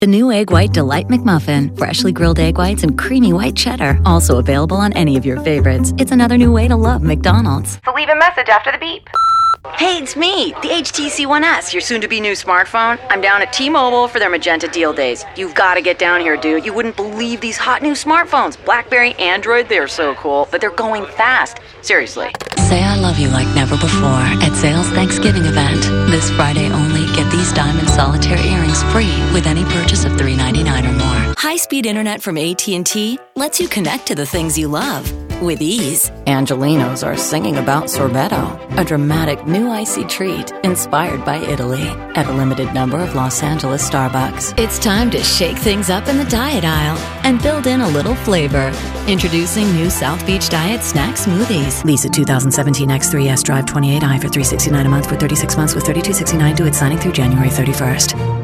The new Egg White Delight McMuffin. Freshly grilled egg whites and creamy white cheddar. Also available on any of your favorites. It's another new way to love McDonald's. So leave a message after the beep. Hey, it's me, the HTC One S, your soon-to-be-new smartphone. I'm down at T-Mobile for their Magenta Deal Days. You've got to get down here, dude. You wouldn't believe these hot new smartphones. BlackBerry, Android, they're so cool, but they're going fast. Seriously. Say I love you like never before at Zales Thanksgiving event. This Friday only, get these diamond solitaire earrings free with any purchase of $3.99 or more. High-speed internet from AT&T lets you connect to the things you love with ease. Angelinos are singing about sorbetto, a dramatic new icy treat inspired by Italy at a limited number of Los Angeles Starbucks. It's time to shake things up in the diet aisle and build in a little flavor. Introducing new South Beach Diet Snack Smoothies. Lease a 2017 X3S Drive 28i for $369 a month for 36 months with $32.69 due at signing through January 31st.